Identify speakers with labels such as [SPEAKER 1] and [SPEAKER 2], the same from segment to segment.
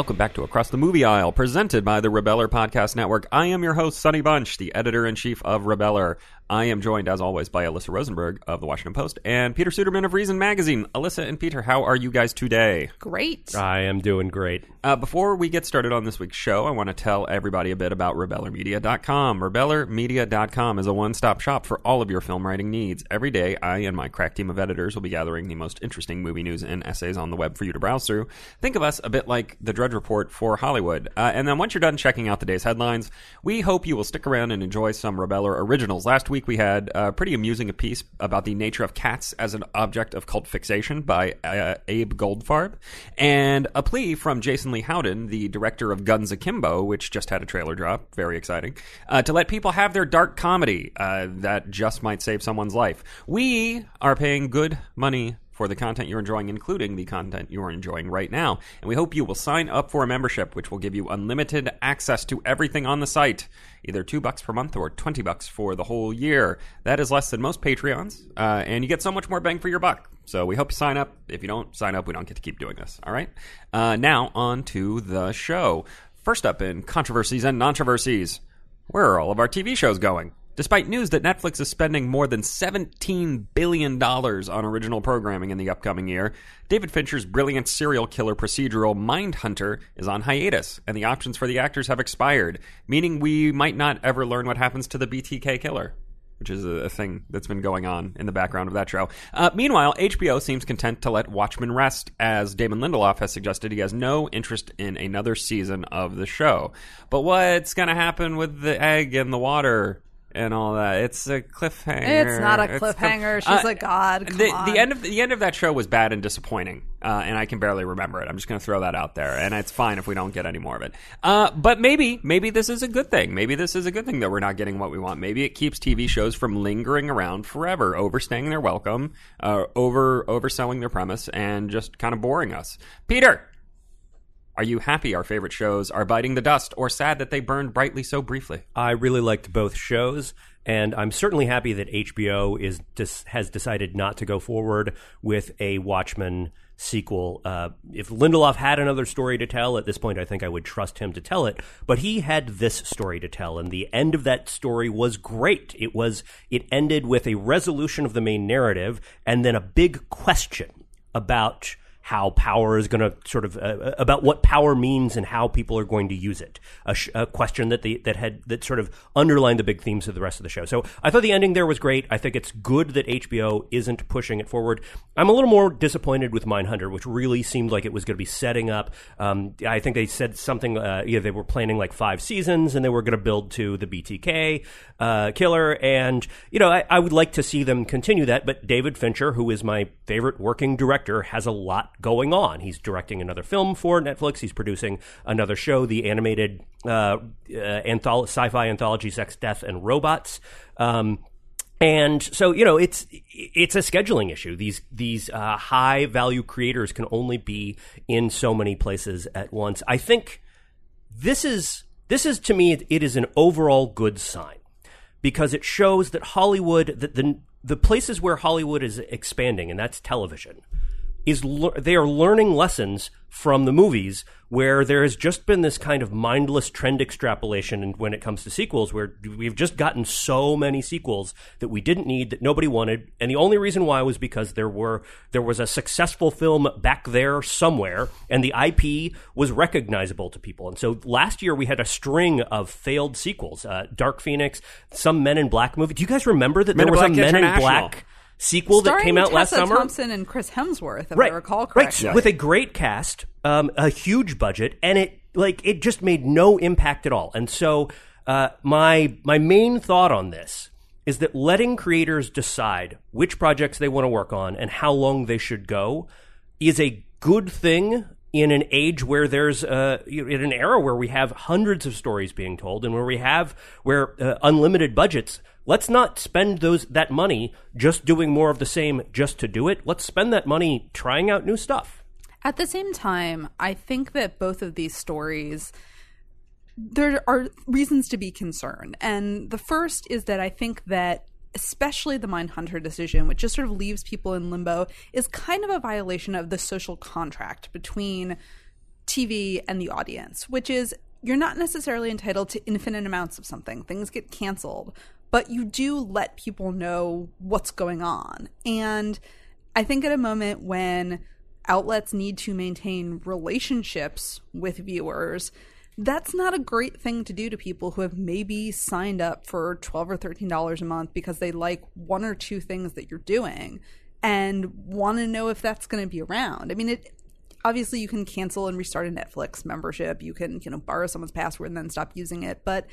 [SPEAKER 1] welcome back to Across the Movie Aisle, presented by the Rebeller Podcast Network. I am your host, Sonny Bunch, the editor-in-chief of Rebeller. I am joined, as always, by Alyssa Rosenberg of The Washington Post and Peter Suderman of Reason Magazine. Alyssa and Peter, how are you guys today?
[SPEAKER 2] Great.
[SPEAKER 3] I am doing great.
[SPEAKER 1] Before we get started on this week's show, I want to tell everybody a bit about RebellerMedia.com. RebellerMedia.com is a one-stop shop for all of your film writing needs. Every day, I and my crack team of editors will be gathering the most interesting movie news and essays on the web for you to browse through. Think of us a bit like the Drudge Report for Hollywood. And then once you're done checking out the day's headlines, we hope you will stick around and enjoy some Rebeller originals. Last week, we had a pretty amusing piece about the nature of cats as an object of cult fixation by Abe Goldfarb, and a plea from Jason Lee Howden, the director of Guns Akimbo, which just had a trailer drop, very exciting, to let people have their dark comedy that just might save someone's life. We are paying good money for the content you're enjoying, including the content you're enjoying right now. And we hope you will sign up for a membership, which will give you unlimited access to everything on the site, either $2 per month or $20 for the whole year. That is less than most Patreons, and you get so much more bang for your buck. So we hope you sign up. If you don't sign up, we don't get to keep doing this. All right? Now, on to the show. First up in controversies and controversies, where are all of our TV shows going? Despite news that Netflix is spending more than $17 billion on original programming in the upcoming year, David Fincher's brilliant serial killer procedural Mindhunter is on hiatus, and the options for the actors have expired, meaning we might not ever learn what happens to the BTK killer, which is a thing that's been going on in the background of that show. Meanwhile, HBO seems content to let Watchmen rest, as Damon Lindelof has suggested he has no interest in another season of the show. But what's going to happen with the egg in the water and all that? It's a cliffhanger.
[SPEAKER 2] It's not a cliffhanger. She's a god. Come on.
[SPEAKER 1] The end of that show was bad and disappointing, and I can barely remember it. I'm just going to throw that out there, and it's fine if we don't get any more of it. But maybe this is a good thing. Maybe this is a good thing that we're not getting what we want. Maybe it keeps TV shows from lingering around forever, overstaying their welcome, overselling their premise, and just kind of boring us. Peter, are you happy our favorite shows are biting the dust, or sad that they burned brightly so briefly?
[SPEAKER 3] I really liked both shows, and I'm certainly happy that HBO has decided not to go forward with a Watchmen sequel. If Lindelof had another story to tell, at this point I think I would trust him to tell it, but he had this story to tell, and the end of that story was great. It ended with a resolution of the main narrative, and then a big question about how power is going to sort of about what power means and how people are going to use it. A question that sort of underlined the big themes of the rest of the show. So I thought the ending there was great. I think it's good that HBO isn't pushing it forward. I'm a little more disappointed with Mindhunter, which really seemed like it was going to be setting up. I think they said something. They were planning like 5 seasons, and they were going to build to the BTK killer. And I would like to see them continue that. But David Fincher, who is my favorite working director, has a lot going on. He's directing another film for Netflix. He's producing another show, the animated sci-fi anthology Sex, Death, and Robots. And so, it's a scheduling issue. These high value creators can only be in so many places at once. I think this is to me, it is an overall good sign, because it shows that Hollywood, that the places where Hollywood is expanding, and that's television, they are learning lessons from the movies, where there has just been this kind of mindless trend extrapolation when it comes to sequels, where we've just gotten so many sequels that we didn't need, that nobody wanted, and the only reason why was because there was a successful film back there somewhere, and the IP was recognizable to people. And so last year we had a string of failed sequels, Dark Phoenix, some Men in Black movie. Do you guys remember that there was a Men in Black sequel that came out last summer?
[SPEAKER 2] Starring Tessa Thompson and Chris Hemsworth, if I recall correctly.
[SPEAKER 3] Right, with a great cast, a huge budget, and it just made no impact at all. And so my main thought on this is that letting creators decide which projects they want to work on and how long they should go is a good thing in an age where there's in an era where we have hundreds of stories being told, and where unlimited budgets. Let's not spend that money just doing more of the same just to do it. Let's spend that money trying out new stuff.
[SPEAKER 2] At the same time, I think that both of these stories, there are reasons to be concerned. And the first is that I think that especially the Mindhunter decision, which just sort of leaves people in limbo, is kind of a violation of the social contract between TV and the audience, which is you're not necessarily entitled to infinite amounts of something. Things get canceled, but you do let people know what's going on. And I think at a moment when outlets need to maintain relationships with viewers, that's not a great thing to do to people who have maybe signed up for $12 or $13 a month because they like one or two things that you're doing and want to know if that's going to be around. I mean, obviously you can cancel and restart a Netflix membership. You can, borrow someone's password and then stop using it. But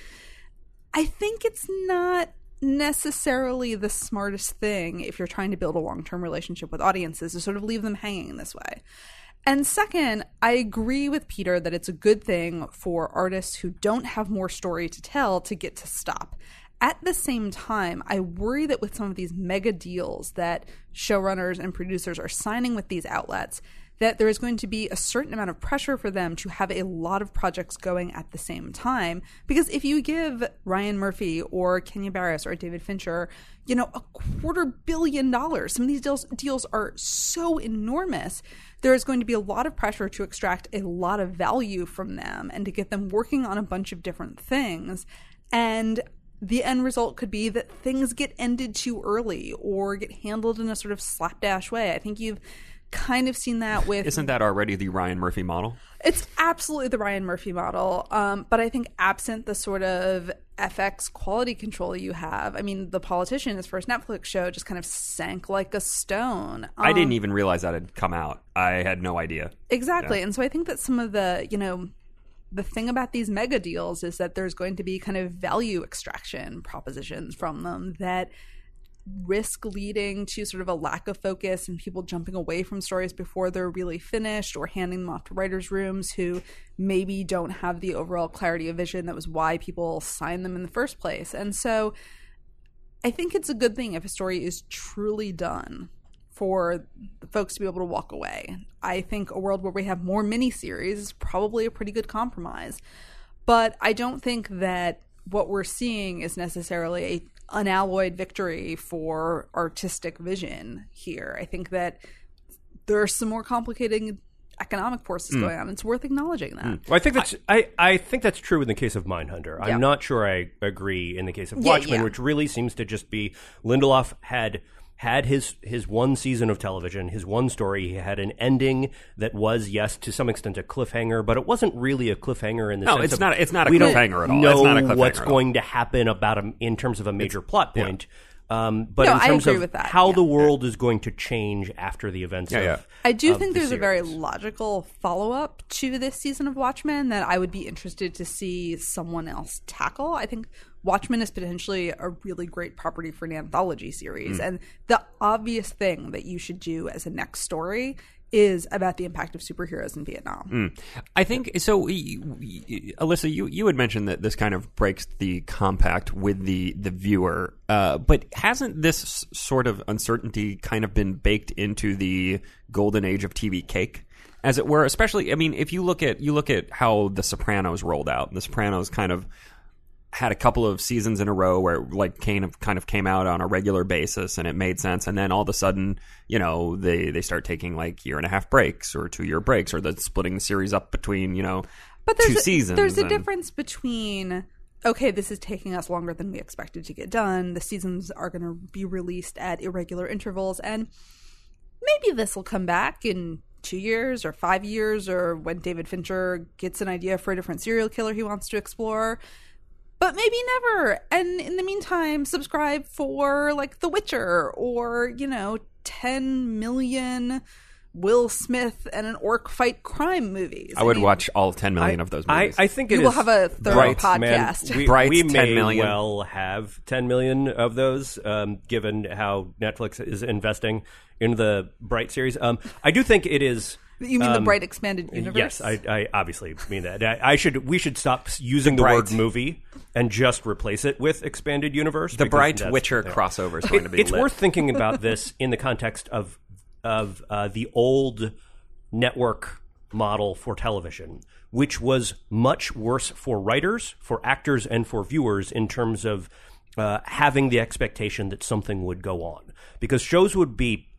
[SPEAKER 2] I think it's not necessarily the smartest thing if you're trying to build a long-term relationship with audiences to sort of leave them hanging this way. And second, I agree with Peter that it's a good thing for artists who don't have more story to tell to get to stop. At the same time, I worry that with some of these mega deals that showrunners and producers are signing with these outlets, that there is going to be a certain amount of pressure for them to have a lot of projects going at the same time. Because if you give Ryan Murphy or Kenya Barris or David Fincher, $250 million, some of these deals are so enormous, there is going to be a lot of pressure to extract a lot of value from them and to get them working on a bunch of different things. And the end result could be that things get ended too early or get handled in a sort of slapdash way. I think you've kind of seen that with...
[SPEAKER 1] Isn't that already the Ryan Murphy model?
[SPEAKER 2] It's absolutely the Ryan Murphy model. But I think absent the sort of FX quality control you have, I mean, The Politician, his first Netflix show, just kind of sank like a stone.
[SPEAKER 1] I didn't even realize that had come out. I had no idea.
[SPEAKER 2] Exactly.
[SPEAKER 1] Yeah.
[SPEAKER 2] And so I think that some of the, the thing about these mega deals is that there's going to be kind of value extraction propositions from them that risk leading to sort of a lack of focus and people jumping away from stories before they're really finished or handing them off to writers' rooms who maybe don't have the overall clarity of vision that was why people signed them in the first place. And so I think it's a good thing if a story is truly done for the folks to be able to walk away. I think a world where we have more miniseries is probably a pretty good compromise. But I don't think that what we're seeing is necessarily a unalloyed victory for artistic vision here. I think that there are some more complicated economic forces going on. It's worth acknowledging that.
[SPEAKER 3] Well, I think that's true in the case of Mindhunter.
[SPEAKER 2] Yeah.
[SPEAKER 3] I'm not sure I agree in the case of Watchmen, which really seems to just be Lindelof had his one season of television, his one story. He had an ending that was, yes, to some extent a cliffhanger, but it wasn't really a cliffhanger in the sense
[SPEAKER 1] it's
[SPEAKER 3] of...
[SPEAKER 1] not a cliffhanger at all.
[SPEAKER 3] We don't
[SPEAKER 1] It's not a
[SPEAKER 3] know
[SPEAKER 1] cliffhanger
[SPEAKER 3] what's
[SPEAKER 1] at all.
[SPEAKER 3] going to happen about him in terms of a major plot point. But
[SPEAKER 2] No,
[SPEAKER 3] in
[SPEAKER 2] I
[SPEAKER 3] terms
[SPEAKER 2] agree
[SPEAKER 3] of
[SPEAKER 2] with that,
[SPEAKER 3] how
[SPEAKER 2] yeah.
[SPEAKER 3] the world is going to change after the events of
[SPEAKER 2] I do
[SPEAKER 3] of
[SPEAKER 2] think
[SPEAKER 3] the
[SPEAKER 2] there's a very
[SPEAKER 3] series.
[SPEAKER 2] logical follow-up to this season of Watchmen that I would be interested to see someone else tackle. I think Watchmen is potentially a really great property for an anthology series. And the obvious thing that you should do as a next story is about the impact of superheroes in Vietnam.
[SPEAKER 1] I think so. Alyssa, you had mentioned that this kind of breaks the compact with the viewer, but hasn't this sort of uncertainty kind of been baked into the golden age of TV cake, as it were? Especially, I mean, if you look at how The Sopranos rolled out. The Sopranos kind of had a couple of seasons in a row where like kind of came out on a regular basis and it made sense, and then all of a sudden, they start taking like 1.5 breaks or 2-year breaks, or they're splitting the series up between
[SPEAKER 2] But there's
[SPEAKER 1] 2 seasons.
[SPEAKER 2] There's a difference between, okay, this is taking us longer than we expected to get done. The seasons are going to be released at irregular intervals, and maybe this will come back in 2 years or 5 years, or when David Fincher gets an idea for a different serial killer he wants to explore. But maybe never. And in the meantime, subscribe for like The Witcher or, 10 million Will Smith and an orc fight crime movies.
[SPEAKER 1] I would watch all 10 million of those movies.
[SPEAKER 3] I think
[SPEAKER 2] You
[SPEAKER 3] it
[SPEAKER 2] will
[SPEAKER 3] is
[SPEAKER 2] have a third
[SPEAKER 3] Bright's,
[SPEAKER 2] podcast.
[SPEAKER 3] Man, we
[SPEAKER 1] 10
[SPEAKER 3] may
[SPEAKER 1] million.
[SPEAKER 3] well have 10 million of those, given how Netflix is investing in the Bright series. I do think it is...
[SPEAKER 2] You mean the Bright Expanded Universe?
[SPEAKER 3] Yes, I obviously mean that. We should stop using the word movie and just replace it with expanded universe.
[SPEAKER 1] The
[SPEAKER 3] because
[SPEAKER 1] Bright Witcher crossover is going to be
[SPEAKER 3] It's
[SPEAKER 1] lit.
[SPEAKER 3] worth thinking about this in the context of the old network model for television, which was much worse for writers, for actors, and for viewers in terms of having the expectation that something would go on. Because shows would be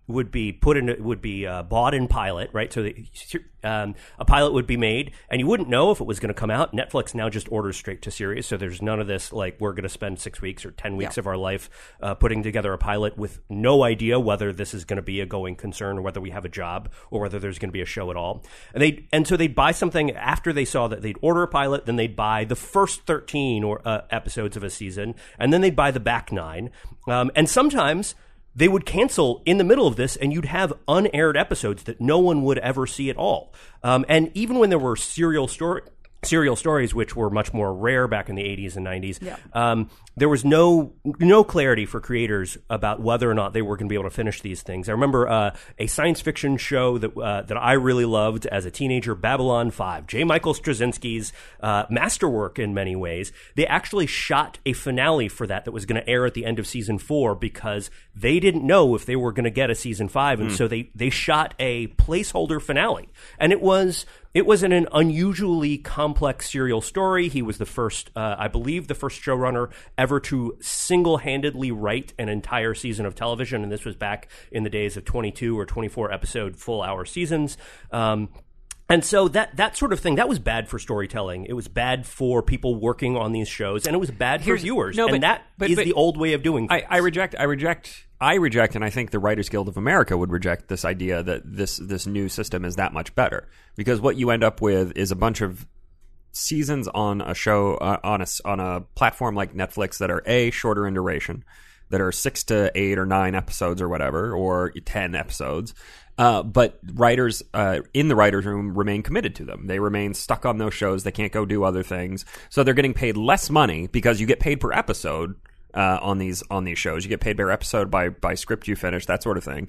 [SPEAKER 3] bought in pilot, right? So a pilot would be made, and you wouldn't know if it was going to come out. Netflix now just orders straight to series, so there's none of this like we're going to spend 6 weeks or 10 weeks of our life putting together a pilot with no idea whether this is going to be a going concern or whether we have a job or whether there's going to be a show at all. And so they'd buy something after they saw that. They'd order a pilot, then they'd buy the first 13 episodes of a season, and then they'd buy the back 9. And sometimes they would cancel in the middle of this, and you'd have unaired episodes that no one would ever see at all. And even when there were serial stories, which were much more rare back in the 80s and 90s, there was no clarity for creators about whether or not they were going to be able to finish these things. I remember a science fiction show that I really loved as a teenager, Babylon 5, J. Michael Straczynski's masterwork in many ways. They actually shot a finale for that was going to air at the end of season 4 because they didn't know if they were going to get a season 5, and so they shot a placeholder finale. And it was an unusually complex serial story. He was the first, I believe, the first showrunner ever to single-handedly write an entire season of television, and this was back in the days of 22 or 24 episode full-hour seasons. And so that sort of thing, that was bad for storytelling. It was bad for people working on these shows, and it was bad for viewers. And that is the old way of doing things.
[SPEAKER 1] I reject, and I think the Writers Guild of America would reject this idea that this new system is that much better. Because what you end up with is a bunch of seasons on a show, on a platform like Netflix that are shorter in duration, that are 6 to 8 or 9 episodes or whatever, or 10 episodes. But writers in the writers' room remain committed to them. They remain stuck on those shows. They can't go do other things. So they're getting paid less money because you get paid per episode on these shows. You get paid per episode by script you finish, that sort of thing.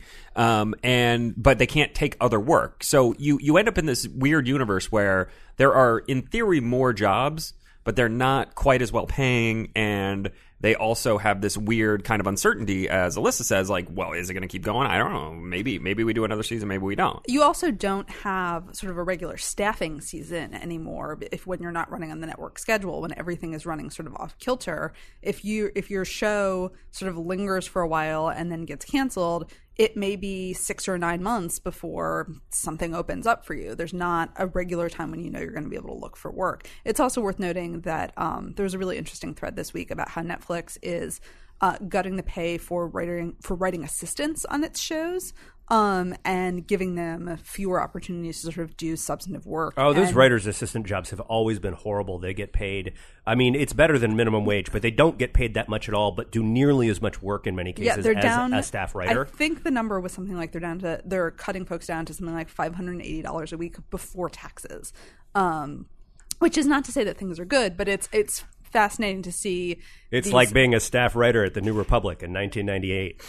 [SPEAKER 1] But they can't take other work. So you end up in this weird universe where there are, in theory, more jobs, but they're not quite as well paying, and they also have this weird kind of uncertainty, as Alyssa says, like, well, is it going to keep going? I don't know. Maybe we do another season, maybe we don't. You
[SPEAKER 2] also don't have sort of a regular staffing season anymore when you're not running on the network schedule, when everything is running sort of off kilter. If your show sort of lingers for a while and then gets canceled, it may be 6 or 9 months before something opens up for you. There's not a regular time when you know you're going to be able to look for work. It's also worth noting that there was a really interesting thread this week about how Netflix is gutting the pay for writing assistants on its shows, and giving them fewer opportunities to sort of do substantive work.
[SPEAKER 3] Oh, those writers' assistant jobs have always been horrible. They get paid, I mean, it's better than minimum wage, but they don't get paid that much at all, but do nearly as much work in many cases as a staff writer.
[SPEAKER 2] I think the number was something like they're cutting folks down to something like $580 a week before taxes, which is not to say that things are good, but it's fascinating to see.
[SPEAKER 3] It's like being a staff writer at the New Republic in 1998.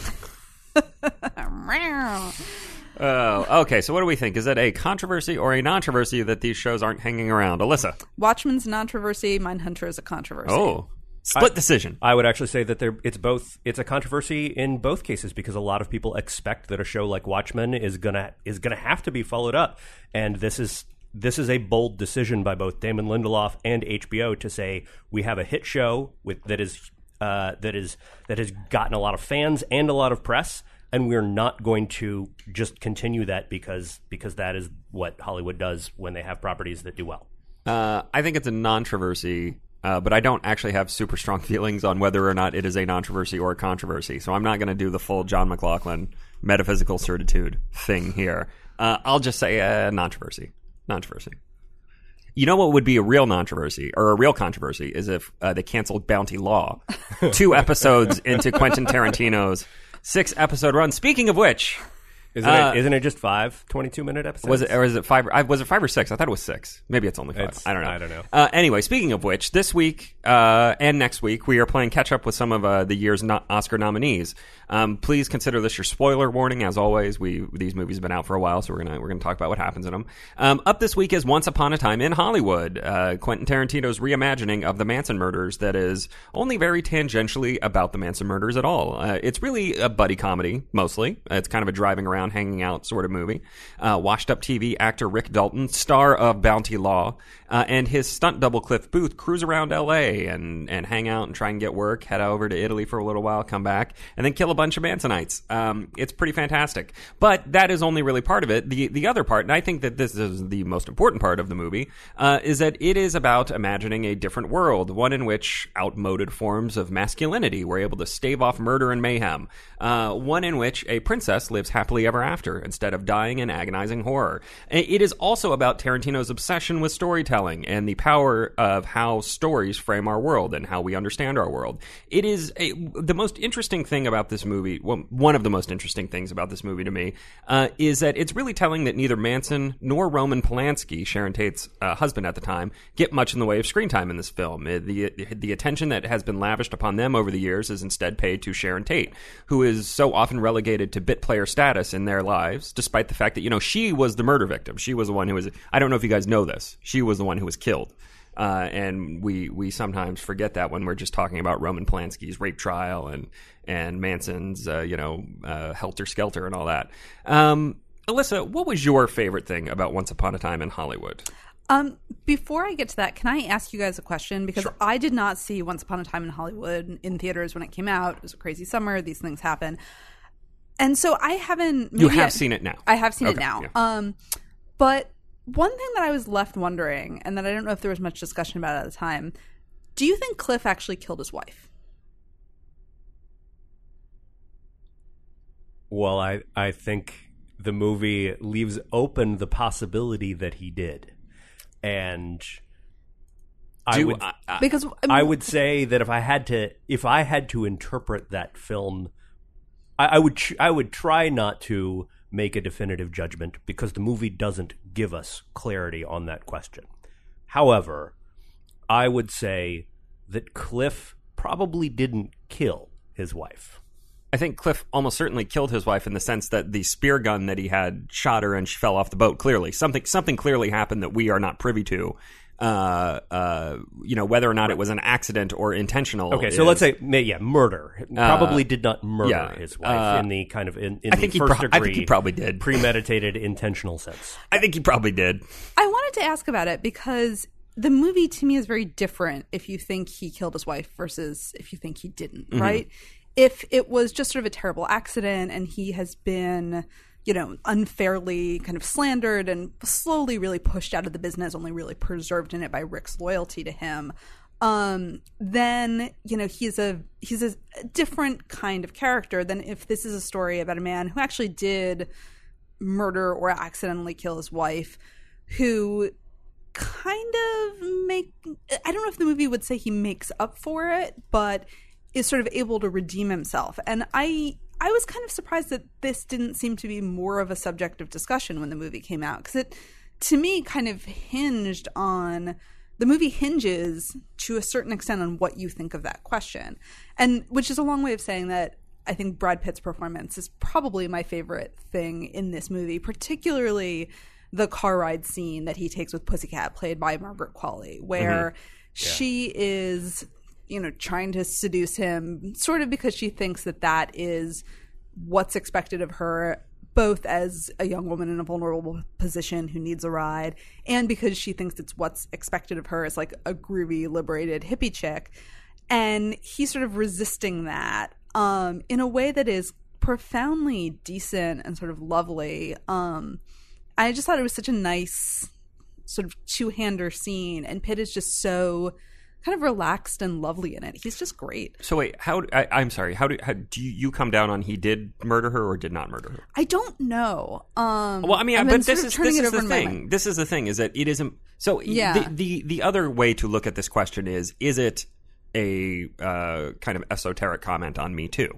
[SPEAKER 1] Oh, okay. So what do we think? Is it a controversy or a non-controversy that these shows aren't hanging around? Alyssa?
[SPEAKER 2] Watchmen's a controversy. Mindhunter is a controversy.
[SPEAKER 1] Oh, split decision.
[SPEAKER 3] I would actually say that it's both. It's a controversy in both cases because a lot of people expect that a show like Watchmen is gonna have to be followed up, and this is a bold decision by both Damon Lindelof and HBO to say we have a hit show that has gotten a lot of fans and a lot of press, and we're not going to just continue that because that is what Hollywood does when they have properties that do well.
[SPEAKER 1] I think it's a non-controversy, but I don't actually have super strong feelings on whether or not it is a non-controversy or a controversy. So I'm not going to do the full John McLaughlin metaphysical certitude thing here. I'll just say non-controversy. Non-controversy. You know what would be a real controversy is if they canceled Bounty Law 2 episodes into Quentin Tarantino's 6-episode run. Speaking of which,
[SPEAKER 3] isn't it just 5 22-minute episodes?
[SPEAKER 1] Was it 5? Was it 5 or 6? I thought it was 6. Maybe it's only 5. I don't know. Anyway, speaking of which, this week and next week we are playing catch up with some of the year's Oscar nominees. Please consider this your spoiler warning. As always, these movies have been out for a while, so we're gonna talk about what happens in them. Up this week is Once Upon a Time in Hollywood, Quentin Tarantino's reimagining of the Manson murders that is only very tangentially about the Manson murders at all. It's really a buddy comedy mostly. It's kind of a driving around around, hanging out sort of movie. Washed-up TV actor Rick Dalton, star of Bounty Law, and his stunt double Cliff Booth cruise around L.A. and hang out and try and get work, head over to Italy for a little while, come back, and then kill a bunch of Mansonites. It's pretty fantastic. But that is only really part of it. The other part, and I think that this is the most important part of the movie, is that it is about imagining a different world, one in which outmoded forms of masculinity were able to stave off murder and mayhem, one in which a princess lives happily ever after instead of dying in agonizing horror. It is also about Tarantino's obsession with storytelling and the power of how stories frame our world and how we understand our world. It is the most interesting thing about this movie, well, one of the most interesting things about this movie to me, is that it's really telling that neither Manson nor Roman Polanski, Sharon Tate's husband at the time, get much in the way of screen time in this film. The attention that has been lavished upon them over the years is instead paid to Sharon Tate, who is so often relegated to bit player status in their lives, despite the fact that, she was the murder victim. She was the one who was, I don't know if you guys know this, she was the one who was killed. And we sometimes forget that when we're just talking about Roman Polanski's rape trial and Manson's, Helter Skelter and all that. Alyssa, what was your favorite thing about Once Upon a Time in Hollywood?
[SPEAKER 2] Before I get to that, can I ask you guys a question? Because
[SPEAKER 1] Sure.
[SPEAKER 2] I did not see Once Upon a Time in Hollywood in theaters when it came out. It was a crazy summer. These things happen. And so I haven't...
[SPEAKER 1] You have seen it now.
[SPEAKER 2] I have seen it
[SPEAKER 1] Okay,
[SPEAKER 2] now.
[SPEAKER 1] yeah.
[SPEAKER 2] But one thing that I was left wondering, and that I don't know if there was much discussion about at the time, do you think Cliff actually killed his wife?
[SPEAKER 3] Well, I think the movie leaves open the possibility that he did. And I would say that if I had to interpret that film, I would try not to make a definitive judgment because the movie doesn't give us clarity on that question. However, I would say that Cliff probably didn't kill his wife.
[SPEAKER 1] I think Cliff almost certainly killed his wife in the sense that the spear gun that he had shot her and she fell off the boat. Clearly, something clearly happened that we are not privy to. Whether or not it was an accident or intentional.
[SPEAKER 3] Okay, so let's say, murder. Probably did not murder his wife in the kind of in the first degree.
[SPEAKER 1] I think he probably did.
[SPEAKER 3] Premeditated, intentional sense.
[SPEAKER 1] I think he probably did.
[SPEAKER 2] I wanted to ask about it because the movie to me is very different if you think he killed his wife versus if you think he didn't, right? If it was just sort of a terrible accident and he has been, unfairly kind of slandered and slowly really pushed out of the business, only really preserved in it by Rick's loyalty to him, then, he's a different kind of character than if this is a story about a man who actually did murder or accidentally kill his wife, who kind of I don't know if the movie would say he makes up for it, but is sort of able to redeem himself. And I was kind of surprised that this didn't seem to be more of a subject of discussion when the movie came out, because it, to me, kind of hinged on... The movie hinges to a certain extent on what you think of that question, and which is a long way of saying that I think Brad Pitt's performance is probably my favorite thing in this movie, particularly the car ride scene that he takes with Pussycat, played by Margaret Qualley, where she is... trying to seduce him sort of because she thinks that is what's expected of her, both as a young woman in a vulnerable position who needs a ride, and because she thinks it's what's expected of her as like a groovy, liberated hippie chick. And he's sort of resisting that in a way that is profoundly decent and sort of lovely. I just thought it was such a nice sort of two-hander scene, and Pitt is just so... kind of relaxed and lovely in it. He's just great.
[SPEAKER 1] So wait, I'm sorry. How do you come down on he did murder her or did not murder her?
[SPEAKER 2] I don't know.
[SPEAKER 1] Well, I mean, but this is the thing. This is the thing is that it isn't. So the other way to look at this question is it a kind of esoteric comment on Me Too?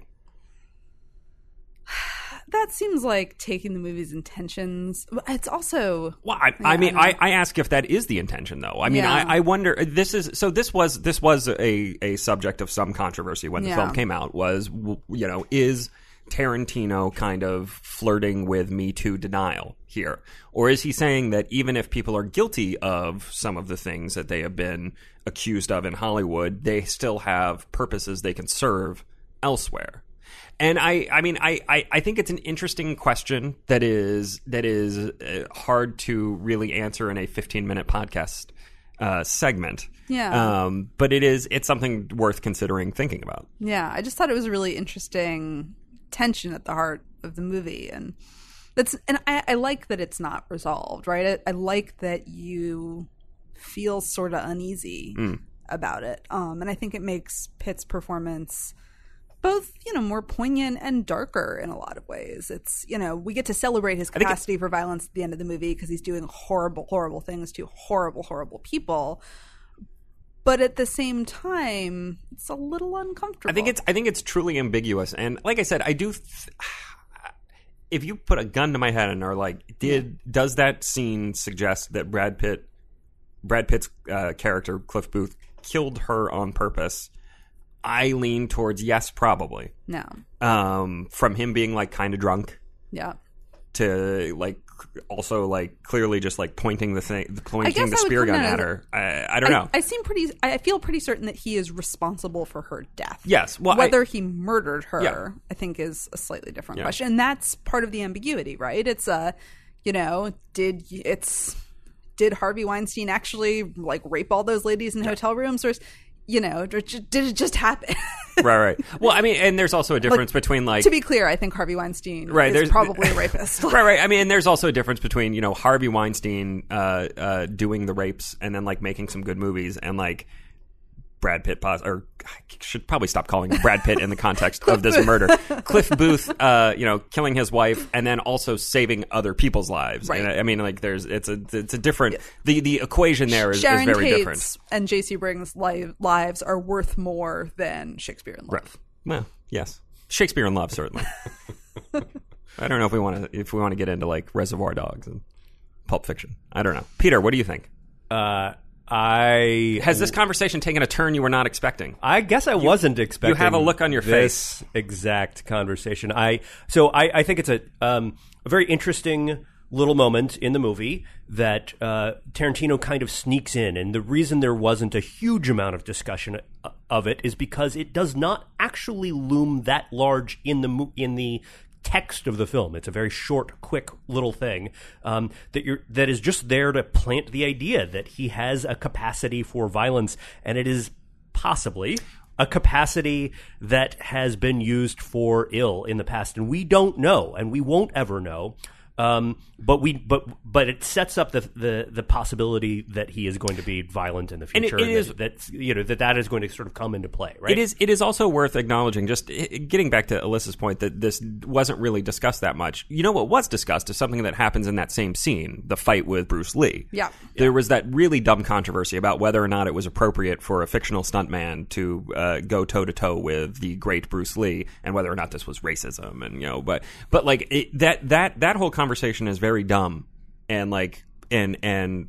[SPEAKER 2] That seems like taking the movie's intentions. It's also...
[SPEAKER 1] Well, I ask if that is the intention, though. I mean, I wonder... This was a subject of some controversy when the film came out, was, is Tarantino kind of flirting with Me Too denial here? Or is he saying that even if people are guilty of some of the things that they have been accused of in Hollywood, they still have purposes they can serve elsewhere? And I mean, I think it's an interesting question that is hard to really answer in a 15-minute podcast segment.
[SPEAKER 2] Yeah.
[SPEAKER 1] But it's something worth considering thinking about.
[SPEAKER 2] Yeah, I just thought it was a really interesting tension at the heart of the movie, and I like that it's not resolved, right? I like that you feel sort of uneasy about it, and I think it makes Pitt's performance both, more poignant and darker in a lot of ways. It's, we get to celebrate his capacity for violence at the end of the movie because he's doing horrible, horrible things to horrible, horrible people. But at the same time, it's a little uncomfortable.
[SPEAKER 1] I think it's truly ambiguous. And like I said, I do. If you put a gun to my head and are like, does that scene suggest that Brad Pitt's character Cliff Booth killed her on purpose? I lean towards yes, probably.
[SPEAKER 2] No.
[SPEAKER 1] From him being like kind of drunk.
[SPEAKER 2] Yeah.
[SPEAKER 1] To like also like clearly just like pointing the spear gun at her. I don't know.
[SPEAKER 2] I feel pretty certain that he is responsible for her death.
[SPEAKER 1] Yes. Well,
[SPEAKER 2] whether he murdered her, I think is a slightly different question. And that's part of the ambiguity, right? It's did Harvey Weinstein actually like rape all those ladies in hotel rooms, or did it just happen?
[SPEAKER 1] Right. Well, I mean, and there's also a difference between like...
[SPEAKER 2] To be clear, I think Harvey Weinstein is probably a rapist.
[SPEAKER 1] Right. I mean, and there's also a difference between, Harvey Weinstein doing the rapes and then like making some good movies and like Brad Pitt, or I should probably stop calling him Brad Pitt in the context of this murder. Cliff Booth, killing his wife and then also saving other people's lives.
[SPEAKER 2] Right.
[SPEAKER 1] And I mean, like, it's a different. The equation there is
[SPEAKER 2] Sharon
[SPEAKER 1] very
[SPEAKER 2] Tate's
[SPEAKER 1] different.
[SPEAKER 2] And J.C. Briggs' lives are worth more than Shakespeare in Love.
[SPEAKER 1] Right. Well, yes, Shakespeare in Love certainly. I don't know if we want to get into like Reservoir Dogs and Pulp Fiction. I don't know. Peter, what do you think? Has this conversation taken a turn you were not expecting?
[SPEAKER 3] I guess I wasn't expecting.
[SPEAKER 1] You have a look on your face.
[SPEAKER 3] Exact conversation. I think it's a very interesting little moment in the movie that Tarantino kind of sneaks in, and the reason there wasn't a huge amount of discussion of it is because it does not actually loom that large in the text of the film. It's a very short, quick little thing that is just there to plant the idea that he has a capacity for violence, and it is possibly a capacity that has been used for ill in the past, and we don't know, and we won't ever know. But it sets up the possibility that he is going to be violent in the future, and that is going to sort of come into play, right?
[SPEAKER 1] It is also worth acknowledging, just getting back to Alyssa's point, that this wasn't really discussed that much. What was discussed is something that happens in that same scene, the fight with Bruce Lee.
[SPEAKER 2] Yeah.
[SPEAKER 1] There was that really dumb controversy about whether or not it was appropriate for a fictional stuntman to go toe to toe with the great Bruce Lee, and whether or not this was racism, and but like that whole conversation is very dumb and like and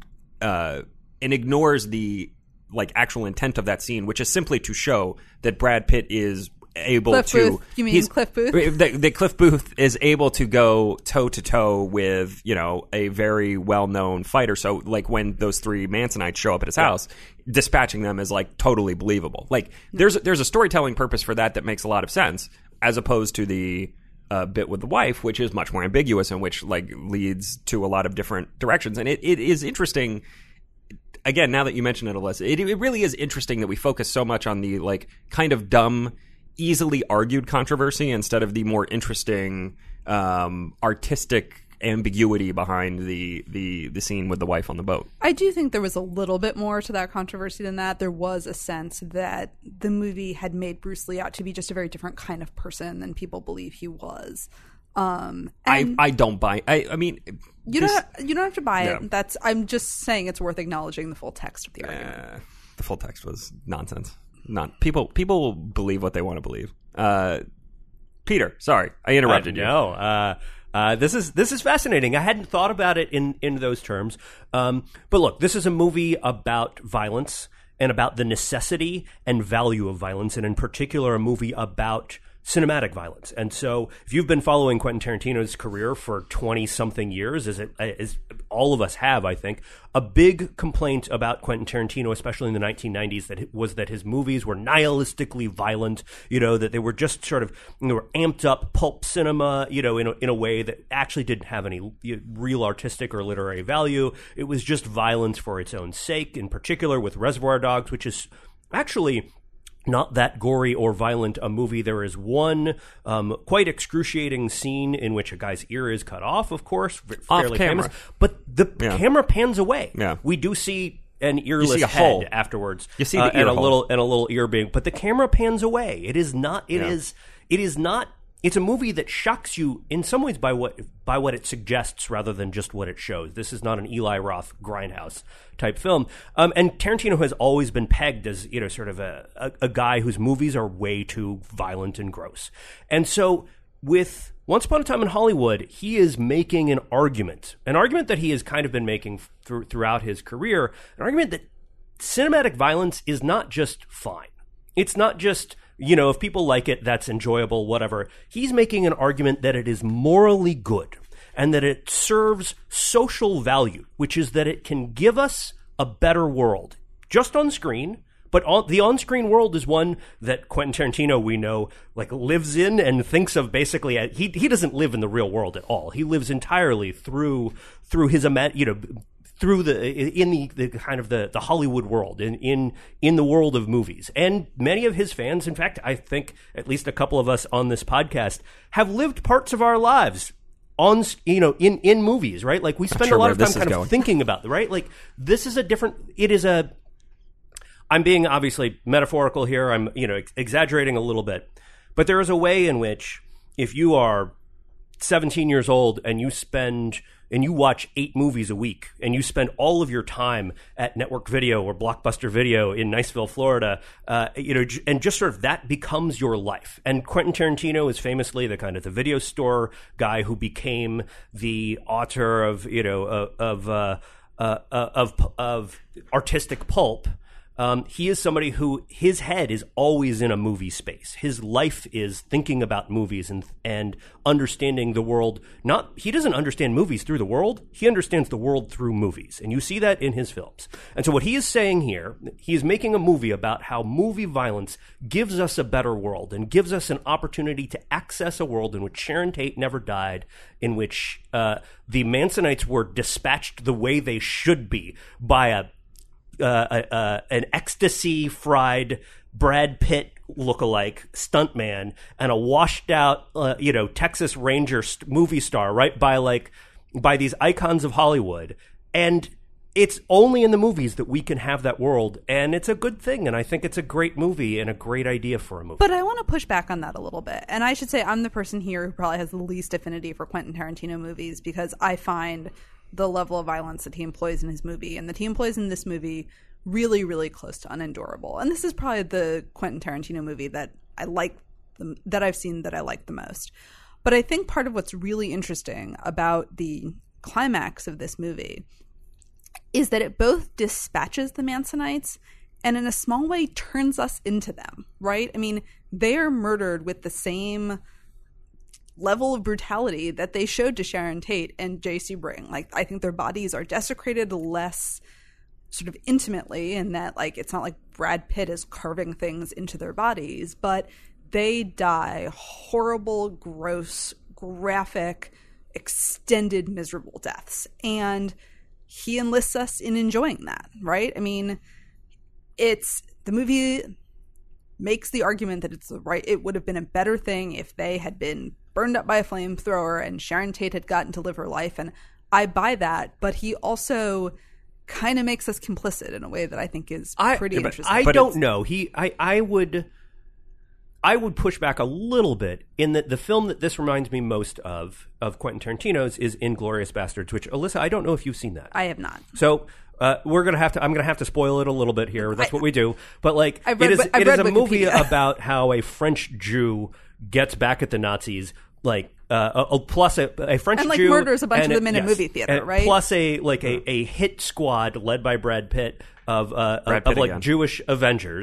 [SPEAKER 1] ignores the like actual intent of that scene, which is simply to show that Brad Pitt is able
[SPEAKER 2] Cliff
[SPEAKER 1] to.
[SPEAKER 2] Booth. You mean Cliff Booth?
[SPEAKER 1] That Cliff Booth is able to go toe to toe with a very well known fighter. So like when those three Mansonites show up at his house, dispatching them is like totally believable. Like there's a storytelling purpose for that makes a lot of sense, as opposed to the bit with the wife, which is much more ambiguous and which like leads to a lot of different directions. And it is interesting. Again, now that you mention it, Alyssa, it really is interesting that we focus so much on the like kind of dumb, easily argued controversy instead of the more interesting artistic ambiguity behind the scene with the wife on the boat.
[SPEAKER 2] I do think there was a little bit more to that controversy than that. There was a sense that the movie had made Bruce Lee out to be just a very different kind of person than people believe he was.
[SPEAKER 1] I don't buy. I mean,
[SPEAKER 2] you don't have to buy it. I'm just saying it's worth acknowledging the full text of the argument.
[SPEAKER 1] The full text was nonsense. People believe what they want to believe. Peter, sorry, I interrupted you.
[SPEAKER 3] No. This is fascinating. I hadn't thought about it in those terms. But look, this is a movie about violence and about the necessity and value of violence, and in particular, a movie about cinematic violence. And so if you've been following Quentin Tarantino's career for 20-something years, as all of us have, I think, a big complaint about Quentin Tarantino, especially in the 1990s, was that his movies were nihilistically violent, that they were just sort of, they were amped up pulp cinema, in a way that actually didn't have any real artistic or literary value. It was just violence for its own sake, in particular with Reservoir Dogs, which is actually not that gory or violent a movie. There is one quite excruciating scene in which a guy's ear is cut off, of course, fairly famous. But the camera pans away.
[SPEAKER 1] Yeah.
[SPEAKER 3] We do see an earless
[SPEAKER 1] a
[SPEAKER 3] head
[SPEAKER 1] hole
[SPEAKER 3] afterwards.
[SPEAKER 1] You see the ear
[SPEAKER 3] and a
[SPEAKER 1] hole.
[SPEAKER 3] little ear being, but the camera pans away. It is not. It is not. It's a movie that shocks you in some ways by what it suggests rather than just what it shows. This is not an Eli Roth Grindhouse type film. And Tarantino has always been pegged as, sort of a guy whose movies are way too violent and gross. And so with Once Upon a Time in Hollywood, he is making an argument that he has kind of been making throughout his career, an argument that cinematic violence is not just fine. It's not just, if people like it, that's enjoyable, whatever. He's making an argument that it is morally good and that it serves social value, which is that it can give us a better world, just on screen. But the on-screen world is one that Quentin Tarantino, we know, lives in and thinks of basically. He doesn't live in the real world at all. He lives entirely through his through the kind of the Hollywood world, in the world of movies. And many of his fans, in fact, I think at least a couple of us on this podcast, have lived parts of our lives on, in movies, right? Like we spend a lot of time kind of thinking about it, right? Like this is I'm being obviously metaphorical here. I'm, exaggerating a little bit, but there is a way in which if you are 17 years old and you watch 8 movies a week and you spend all of your time at Network Video or Blockbuster Video in Niceville, Florida, and just sort of that becomes your life. And Quentin Tarantino is famously the kind of the video store guy who became the author of artistic pulp. He is somebody who his head is always in a movie space. His life is thinking about movies and understanding the world. He doesn't understand movies through the world. He understands the world through movies. And you see that in his films. And so what he is saying here, he is making a movie about how movie violence gives us a better world and gives us an opportunity to access a world in which Sharon Tate never died, in which the Mansonites were dispatched the way they should be by an ecstasy-fried Brad Pitt lookalike stuntman and a washed-out, Texas Ranger movie star, right? By these icons of Hollywood, and it's only in the movies that we can have that world, and it's a good thing. And I think it's a great movie and a great idea for a movie.
[SPEAKER 2] But I want to push back on that a little bit, and I should say I'm the person here who probably has the least affinity for Quentin Tarantino movies because I find the level of violence that he employs in his movie and that he employs in this movie really, really close to unendurable. And this is probably the Quentin Tarantino movie that I like, that I've seen that I like the most. But I think part of what's really interesting about the climax of this movie is that it both dispatches the Mansonites and in a small way turns us into them, right? I mean, they are murdered with the same level of brutality that they showed to Sharon Tate and J. Sebring. I think their bodies are desecrated less sort of intimately in that, it's not like Brad Pitt is carving things into their bodies, but they die horrible, gross, graphic, extended, miserable deaths. And he enlists us in enjoying that, right? I mean, the movie makes the argument that it would have been a better thing if they had been burned up by a flamethrower and Sharon Tate had gotten to live her life. And I buy that, but he also kind of makes us complicit in a way that I think is pretty interesting.
[SPEAKER 3] I don't know. I would push back a little bit in that the film that this reminds me most of Quentin Tarantino's is Inglourious Basterds, which, Alyssa, I don't know if you've seen that.
[SPEAKER 2] I have not.
[SPEAKER 3] So I'm going to have to spoil it a little bit here. That's what we do. But it is a movie about how a French Jew gets back at the Nazis, plus a French
[SPEAKER 2] and
[SPEAKER 3] Jew
[SPEAKER 2] murders a bunch of them in a movie theater, right?
[SPEAKER 3] Plus a hit squad led by Brad Pitt of Jewish Avengers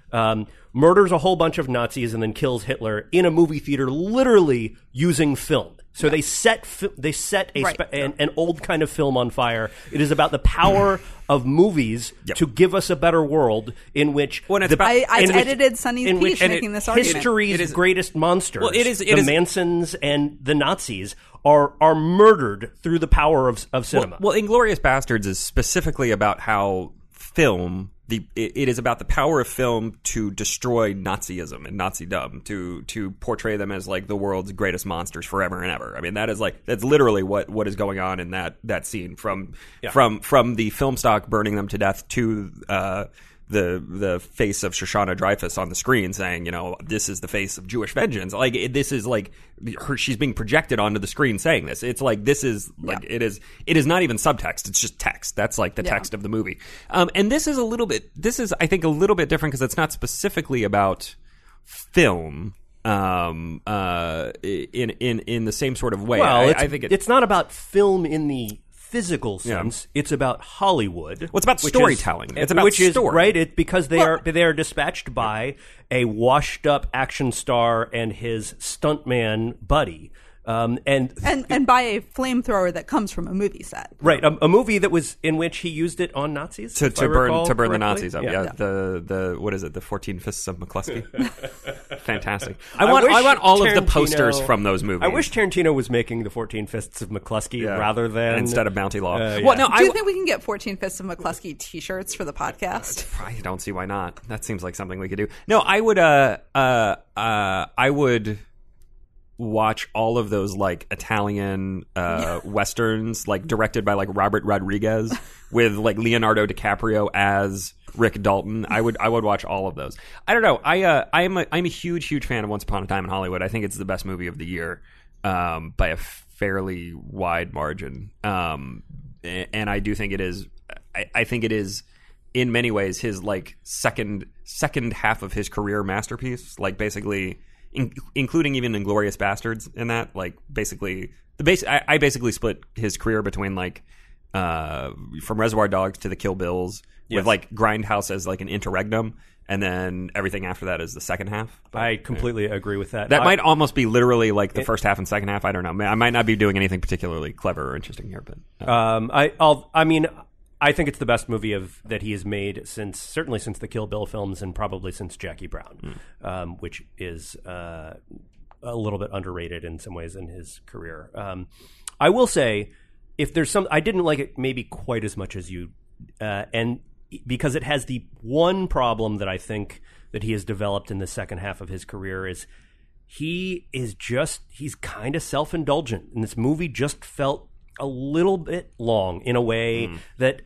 [SPEAKER 3] murders a whole bunch of Nazis and then kills Hitler in a movie theater, literally using film. So they set an old kind of film on fire. It is about the power of movies to give us a better world in which
[SPEAKER 2] I edited Sonny's piece making this argument.
[SPEAKER 3] History's greatest monsters,
[SPEAKER 1] the
[SPEAKER 3] Mansons and the Nazis, are murdered through the power of cinema.
[SPEAKER 1] Well, Inglourious Bastards is specifically about how film. It is about the power of film to destroy Nazism and Nazism, to portray them as like the world's greatest monsters forever and ever. I mean, that's literally what is going on in that scene from the film stock burning them to death to the face of Shoshana Dreyfus on the screen saying, this is the face of Jewish vengeance. Like this is like she's being projected onto the screen saying this. It's like this is like it is not even subtext. It's just text. That's like the text of the movie. And this is I think a little bit different because it's not specifically about film. In the same sort of way.
[SPEAKER 3] Well,
[SPEAKER 1] I think
[SPEAKER 3] it's not about film in the physical sense. It's about Hollywood.
[SPEAKER 1] Well, it's about storytelling. It's about story.
[SPEAKER 3] Right? Because they are dispatched by a washed up action star and his stuntman buddy. And
[SPEAKER 2] by a flamethrower that comes from a movie set,
[SPEAKER 3] right? A movie that was in which he used it on Nazis
[SPEAKER 1] to burn the Nazis up. Yeah. The what is it? The 14 Fists of McCluskey. Fantastic. I want all of the posters from those movies.
[SPEAKER 3] I wish Tarantino was making the 14 Fists of McCluskey rather than
[SPEAKER 1] instead of Bounty Law.
[SPEAKER 2] Well, no, do you think we can get 14 Fists of McCluskey T-shirts for the podcast?
[SPEAKER 1] I don't see why not. That seems like something we could do. No, I would watch all of those like Italian westerns like directed by like Robert Rodriguez with like Leonardo DiCaprio as Rick Dalton. I would watch all of those. I don't know. I'm a huge fan of Once Upon a Time in Hollywood. I think it's the best movie of the year by a fairly wide margin. And I do think it is. I think it is in many ways his like second half of his career masterpiece. Like basically. Including even Inglourious Bastards in that, like basically I basically split his career between like from Reservoir Dogs to the Kill Bills with like Grindhouse as like an interregnum, and then everything after that is the second half.
[SPEAKER 3] I completely agree with that.
[SPEAKER 1] That might almost be literally like the first half and second half. I don't know. I might not be doing anything particularly clever or interesting here, but
[SPEAKER 3] I think it's the best movie that he has made certainly since the Kill Bill films and probably since Jackie Brown, which is a little bit underrated in some ways in his career. I will say, if there's I didn't like it maybe quite as much as you, and because it has the one problem that I think that he has developed in the second half of his career is he's kind of self-indulgent, and this movie just felt a little bit long in a way that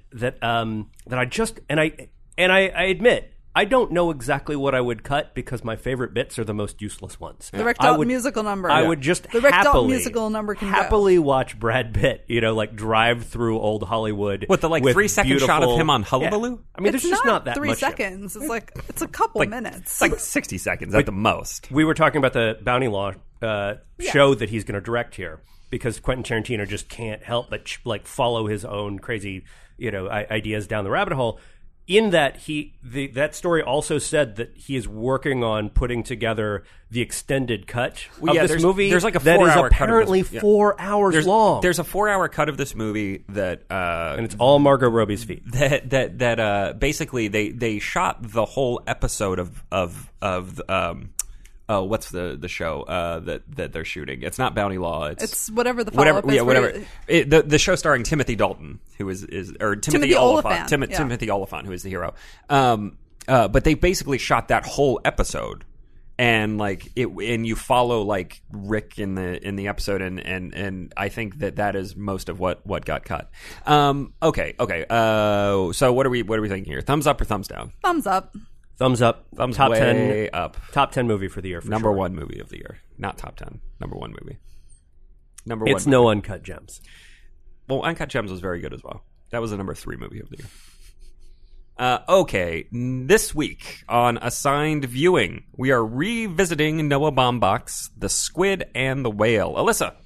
[SPEAKER 3] I admit I don't know exactly what I would cut because my favorite bits are the most useless ones.
[SPEAKER 2] The Rick Dalton musical number.
[SPEAKER 3] I would just
[SPEAKER 2] the Rick Dalton musical number can
[SPEAKER 3] happily watch Brad Pitt, like drive through old Hollywood.
[SPEAKER 1] With the 3-second shot of him on Hullabaloo?
[SPEAKER 3] Yeah. I mean, there's just not that
[SPEAKER 2] 3
[SPEAKER 3] much.
[SPEAKER 2] 3 seconds. It's a couple minutes.
[SPEAKER 1] It's like 60 seconds at the most.
[SPEAKER 3] We were talking about the Bounty Law show that he's going to direct here. Because Quentin Tarantino just can't help but follow his own crazy, ideas down the rabbit hole. In that that story also said that he is working on putting together the extended cut of this movie.
[SPEAKER 1] There's like a 4-hour
[SPEAKER 3] that is
[SPEAKER 1] cut
[SPEAKER 3] apparently
[SPEAKER 1] of this.
[SPEAKER 3] 4 hours long.
[SPEAKER 1] There's a 4-hour cut of this movie that
[SPEAKER 3] and it's all Margot Robbie's feet.
[SPEAKER 1] That basically they shot the whole episode of what's the show that they're shooting? It's not Bounty Law. It's
[SPEAKER 2] whatever the follow-up is.
[SPEAKER 1] Yeah, whatever. The show starring Timothy Dalton, who is Timothy Oliphant. Timothy Oliphant, who is the hero. But they basically shot that whole episode, and and you follow Rick in the episode, and I think that is most of what got cut. Okay. So what are we thinking here? Thumbs up or thumbs down?
[SPEAKER 2] Thumbs up.
[SPEAKER 3] Thumbs up.
[SPEAKER 1] Thumbs
[SPEAKER 3] top
[SPEAKER 1] way
[SPEAKER 3] 10
[SPEAKER 1] up.
[SPEAKER 3] Top 10 movie for the year.
[SPEAKER 1] Number one movie of the year, not top 10. Number one movie. Number one.
[SPEAKER 3] It's no Uncut Gems.
[SPEAKER 1] Well, Uncut Gems was very good as well. That was the number 3 movie of the year. Okay, this week on Assigned Viewing, we are revisiting Noah Baumbach's The Squid and the Whale. Alyssa,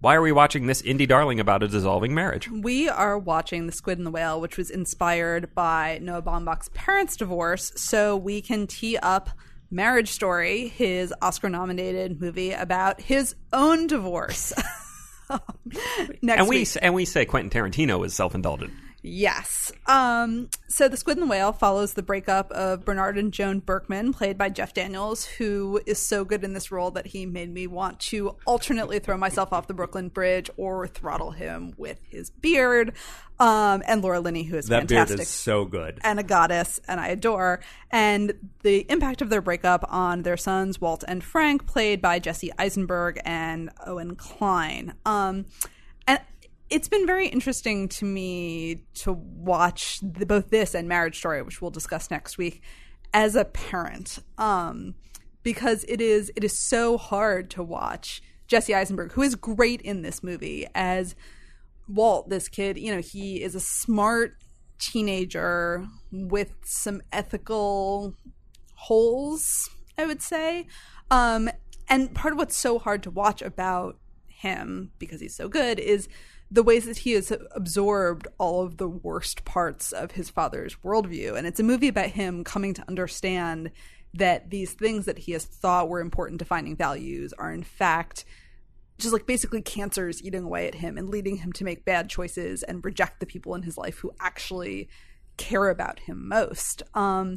[SPEAKER 1] Why are we watching this indie darling about a dissolving marriage?
[SPEAKER 2] We are watching The Squid and the Whale, which was inspired by Noah Baumbach's parents' divorce, so we can tee up Marriage Story, his Oscar-nominated movie about his own divorce. Next week.
[SPEAKER 1] And we say Quentin Tarantino is self-indulgent.
[SPEAKER 2] Yes. So The Squid and the Whale follows the breakup of Bernard and Joan Berkman, played by Jeff Daniels, who is so good in this role that he made me want to alternately throw myself off the Brooklyn Bridge or throttle him with his beard. And Laura Linney, who is fantastic.
[SPEAKER 3] That beard is so good.
[SPEAKER 2] And a goddess, and I adore. And the impact of their breakup on their sons, Walt and Frank, played by Jesse Eisenberg and Owen Klein. And it's been very interesting to me to watch both this and Marriage Story, which we'll discuss next week, as a parent, because it is so hard to watch Jesse Eisenberg, who is great in this movie, as Walt, this kid. You know, he is a smart teenager with some ethical holes, I would say. And part of what's so hard to watch about him, because he's so good, is the ways that he has absorbed all of the worst parts of his father's worldview. And it's a movie about him coming to understand that these things that he has thought were important defining values are in fact just like basically cancers eating away at him and leading him to make bad choices and reject the people in his life who actually care about him most. And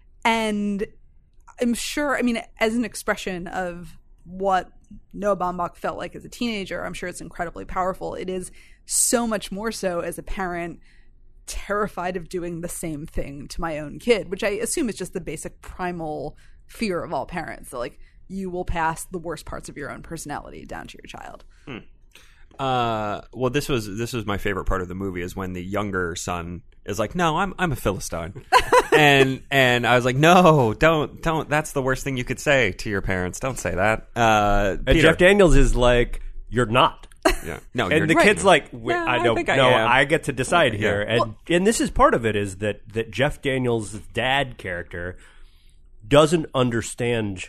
[SPEAKER 2] I'm sure, I mean, as an expression of what Noah Baumbach felt like as a teenager, I'm sure it's incredibly powerful. It is so much more so as a parent terrified of doing the same thing to my own kid, which I assume is just the basic primal fear of all parents. So, like, you will pass the worst parts of your own personality down to your child.
[SPEAKER 1] Well, this was my favorite part of the movie, is when the younger son is like, "No, I'm a Philistine," and I was like, "No, don't. That's the worst thing you could say to your parents. Don't say that."
[SPEAKER 3] And
[SPEAKER 1] Peter.
[SPEAKER 3] Jeff Daniels is like, "You're not."
[SPEAKER 1] Yeah. No,
[SPEAKER 3] and the kid's like,
[SPEAKER 1] I think I
[SPEAKER 3] no,
[SPEAKER 1] am.
[SPEAKER 3] I get to decide here.
[SPEAKER 1] Yeah.
[SPEAKER 3] And this is part of it, is that Jeff Daniels' dad character doesn't understand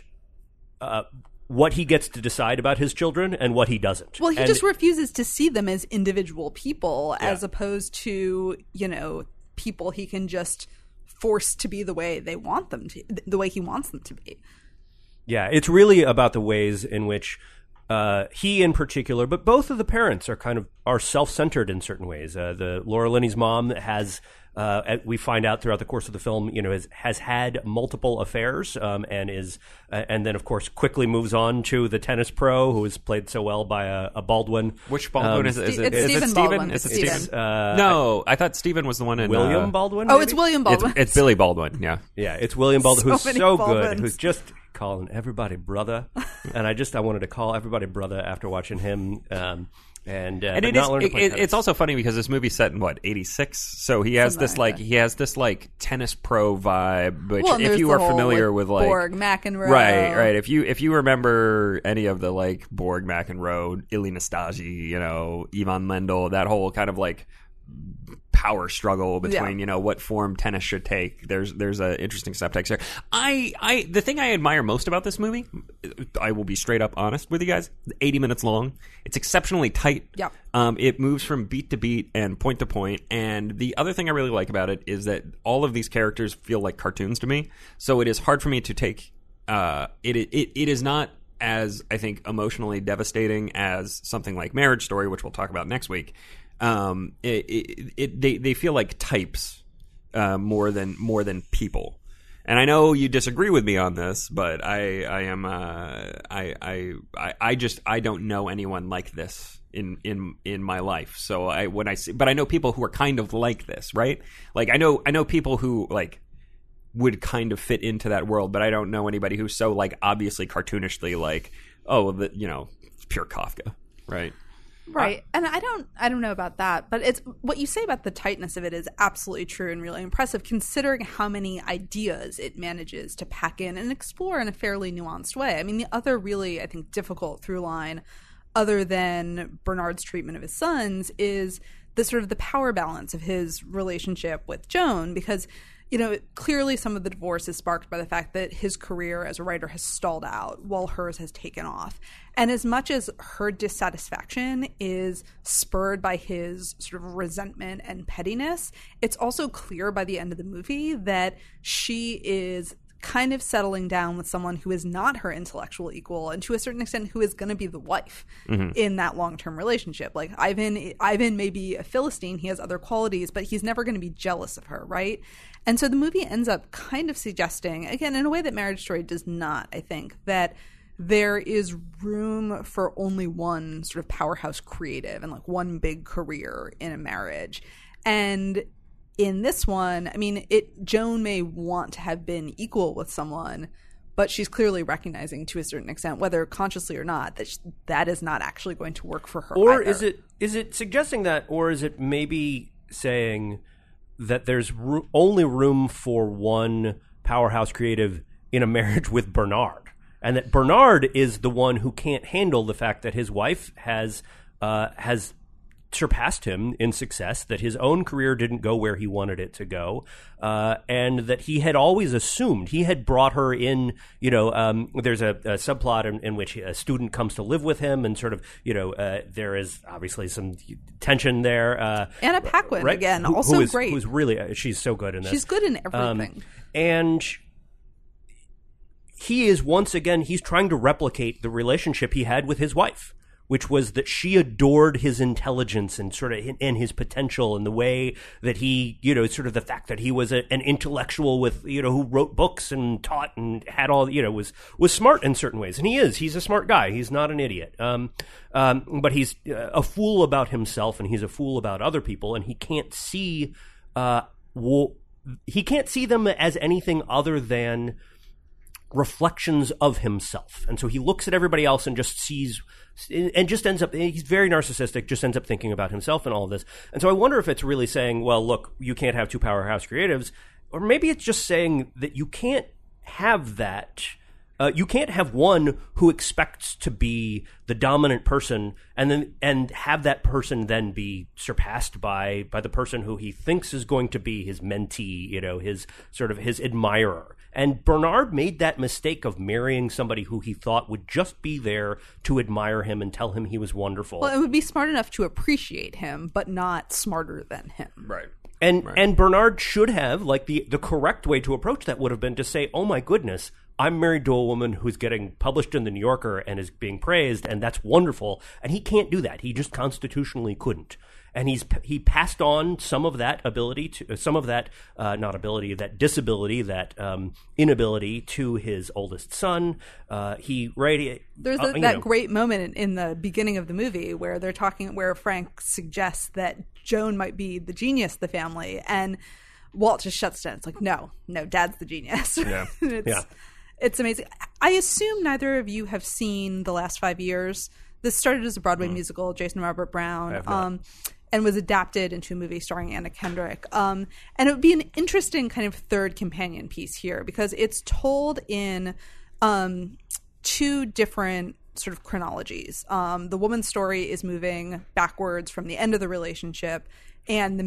[SPEAKER 3] what he gets to decide about his children and what he doesn't.
[SPEAKER 2] Well, he just refuses to see them as individual people, as opposed to, you know, people he can just force to be the way they want them to, the way he wants them to be.
[SPEAKER 3] Yeah, it's really about the ways in which he in particular, but both of the parents are self-centered in certain ways. The Laura Linney's mom has, we find out throughout the course of the film, you know, has had multiple affairs, and then of course quickly moves on to the tennis pro, who is played so well by a Baldwin.
[SPEAKER 1] Which Baldwin is it?
[SPEAKER 2] It's Stephen Baldwin.
[SPEAKER 1] Is it Stephen? No, I thought Stephen was the one in
[SPEAKER 3] William Baldwin.
[SPEAKER 2] Oh, it's William Baldwin.
[SPEAKER 1] It's Billy Baldwin. Yeah,
[SPEAKER 3] it's William Baldwin, who's so
[SPEAKER 2] Baldwins.
[SPEAKER 3] good, who's just calling everybody brother, and I wanted to call everybody brother after watching him. And
[SPEAKER 1] it's also funny because this movie's set in what, 86, so he has this tennis pro vibe, which if you are familiar with like
[SPEAKER 2] Borg, McEnroe,
[SPEAKER 1] right, if you remember any of the like Borg, McEnroe, Ilie Nastase, you know, Ivan Lendl, that whole kind of like power struggle between you know what form tennis should take. There's an interesting subtext here. The thing I admire most about this movie, I will be straight up honest with you guys, 80 minutes long. It's exceptionally tight.
[SPEAKER 2] Yeah.
[SPEAKER 1] It moves from beat to beat and point to point. And the other thing I really like about it is that all of these characters feel like cartoons to me. So it is hard for me to take. It is not as, I think, emotionally devastating as something like Marriage Story, which we'll talk about next week. They feel like types more than people, and I know you disagree with me on this, but I don't know anyone like this in my life. So but I know people who are kind of like this, right? Like I know people who like would kind of fit into that world, but I don't know anybody who's so like obviously cartoonishly like, you know, it's pure Kafka, right?
[SPEAKER 2] Right. And I don't know about that, but it's what you say about the tightness of it is absolutely true and really impressive, considering how many ideas it manages to pack in and explore in a fairly nuanced way. I mean, the other really, I think, difficult through line, other than Bernard's treatment of his sons, is the sort of the power balance of his relationship with Joan, because, you clearly some of the divorce is sparked by the fact that his career as a writer has stalled out while hers has taken off. And as much as her dissatisfaction is spurred by his sort of resentment and pettiness, it's also clear by the end of the movie that she is kind of settling down with someone who is not her intellectual equal, and to a certain extent who is going to be the wife in that long-term relationship. Like Ivan may be a Philistine, he has other qualities, but he's never going to be jealous of her, right? And so the movie ends up kind of suggesting, again, in a way that Marriage Story does not, I think, that there is room for only one sort of powerhouse creative and like one big career in a marriage. And in this one, I mean, Joan may want to have been equal with someone, but she's clearly recognizing to a certain extent, whether consciously or not, that that is not actually going to work for her.
[SPEAKER 3] Or
[SPEAKER 2] either.
[SPEAKER 3] is it suggesting that, or is it maybe saying that there's only room for one powerhouse creative in a marriage with Bernard, and that Bernard is the one who can't handle the fact that his wife has surpassed him in success, that his own career didn't go where he wanted it to go, and that he had always assumed he had brought her in. There's a subplot in which a student comes to live with him, and sort of there is obviously some tension there.
[SPEAKER 2] Anna Paquin,
[SPEAKER 3] right?
[SPEAKER 2] again, great.
[SPEAKER 3] Who's really she's so good in this.
[SPEAKER 2] She's good in everything.
[SPEAKER 3] And he is once again, he's trying to replicate the relationship he had with his wife, which was that she adored his intelligence and sort of and his potential, and the way that he, sort of the fact that he was an intellectual with, who wrote books and taught and had all, was smart in certain ways. And he's a smart guy. He's not an idiot. But he's a fool about himself, and he's a fool about other people, and he can't see them as anything other than reflections of himself. And so he looks at everybody else and just sees, and just ends up, he's very narcissistic, just ends up thinking about himself and all of this. And so I wonder if it's really saying, well, look, you can't have two powerhouse creatives, or maybe it's just saying that you can't have that. You can't have one who expects to be the dominant person and have that person then be surpassed by the person who he thinks is going to be his mentee, his sort of his admirer. And Bernard made that mistake of marrying somebody who he thought would just be there to admire him and tell him he was wonderful.
[SPEAKER 2] Well, it would be smart enough to appreciate him, but not smarter than him.
[SPEAKER 1] Right.
[SPEAKER 3] And Bernard should have, like, the correct way to approach that would have been to say, oh my goodness, I'm married to a woman who's getting published in the New Yorker and is being praised, and that's wonderful. And he can't do that. He just constitutionally couldn't. And he passed on some of that ability to some of that that disability, that inability to his oldest son. There's
[SPEAKER 2] that great moment in the beginning of the movie where they're talking, where Frank suggests that Joan might be the genius of the family, and Walt just shuts down. It's like, no, Dad's the genius.
[SPEAKER 1] Yeah.
[SPEAKER 2] It's amazing. I assume neither of you have seen The Last 5 Years. This started as a Broadway musical, Jason Robert Brown, and was adapted into a movie starring Anna Kendrick. And it would be an interesting kind of third companion piece here, because it's told in two different sort of chronologies. The woman's story is moving backwards from the end of the relationship, and the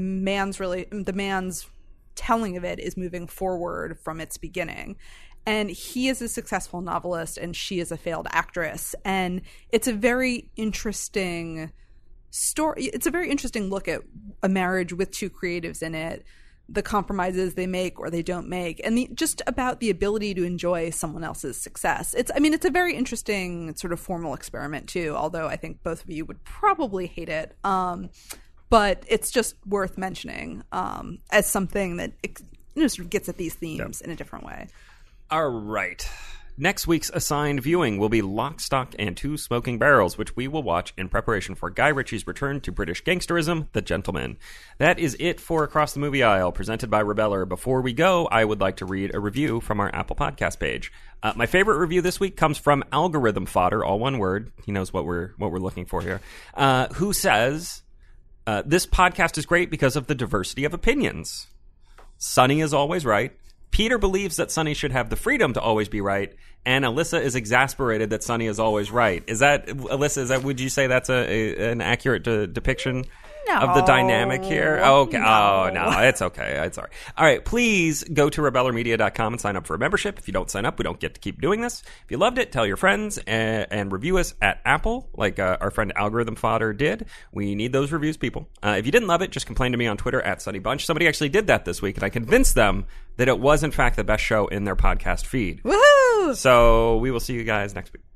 [SPEAKER 2] man's telling of it is moving forward from its beginning. And he is a successful novelist, and she is a failed actress. And it's a very interesting story. It's a very interesting look at a marriage with two creatives in it, the compromises they make or they don't make, and just about the ability to enjoy someone else's success. It's a very interesting sort of formal experiment too, although I think both of you would probably hate it. But it's just worth mentioning as something that sort of gets at these themes in a different way.
[SPEAKER 1] All right. Next week's assigned viewing will be Lock, Stock, and Two Smoking Barrels, which we will watch in preparation for Guy Ritchie's return to British gangsterism, The Gentleman. That is it for Across the Movie Aisle, presented by Rebeller. Before we go, I would like to read a review from our Apple Podcast page. My favorite review this week comes from Algorithm Fodder, all one word. He knows what we're looking for here. Who says, this podcast is great because of the diversity of opinions. Sonny is always right. Peter believes that Sonny should have the freedom to always be right, and Alyssa is exasperated that Sonny is always right. Is that, Alyssa, would you say that's an accurate depiction? of the dynamic here? Okay.
[SPEAKER 2] No.
[SPEAKER 1] Oh, no, it's okay. It's all right. All right, please go to rebellermedia.com and sign up for a membership. If you don't sign up, we don't get to keep doing this. If you loved it, tell your friends and review us at Apple, like our friend Algorithm Fodder did. We need those reviews, people. If you didn't love it, just complain to me on Twitter at SunnyBunch. Somebody actually did that this week, and I convinced them that it was, in fact, the best show in their podcast feed.
[SPEAKER 2] Woohoo!
[SPEAKER 1] So we will see you guys next week.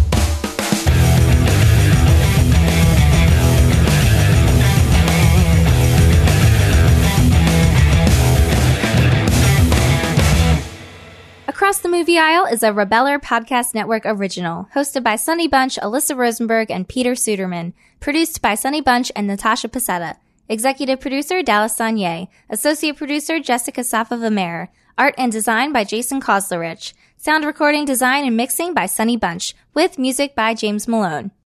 [SPEAKER 4] Across the Movie Aisle is a Rebeller Podcast Network original, hosted by Sunny Bunch, Alyssa Rosenberg, and Peter Suderman. Produced by Sunny Bunch and Natasha Pasetta. Executive producer Dallas Sanye. Associate producer Jessica Safa-Vamer. Art and design by Jason Koslerich. Sound recording, design, and mixing by Sunny Bunch, with music by James Malone.